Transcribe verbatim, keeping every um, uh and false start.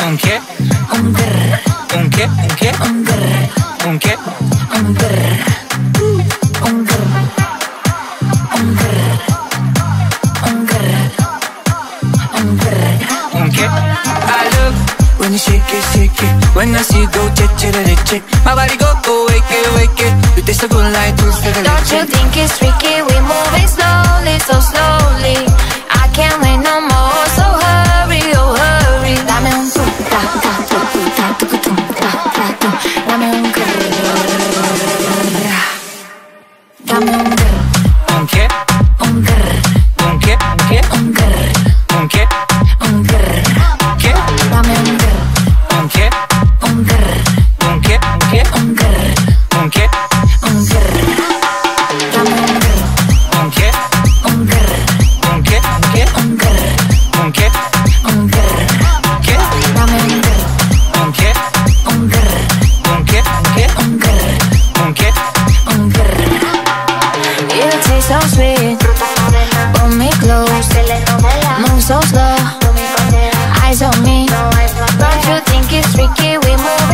Un che? Un grr. Un che? Un che? Un grr. Un che? Un grr. Un grr. Un grr. Un grr. Un grr. Un che? I love when you shake it, shake it. When I see you go, check, check, check, check. My body go, go, wake it, wake it. You taste so good like two steps. Don't you think it's tricky? We're moving slowly, so slowly. I can't wait no more, so hurry, oh hurry. Dame un tu, ta, ta, tu, tu, ta, tu, tu, ta, ta, tu. Dame un grrr. Dame un grrr. Un che? Un grrr. Un che? Un che? Un grrr. Un che? Un grrr. Che? Dame un grrr. Un che? Un grrr. Un che? Un che? Un grrr. Un che? Un grrr. Dame un grrr. Un che? Un grrr. Un che? Un che? Un grrr. Un che? Un grrr. Che? Dame un grrr. Un che? Un grrr. Un che? Un che? Un grrr. Un che? Un grrr. You taste so sweet. Pull me close. Move so slow. Eyes on me. Don't you think it's tricky? We move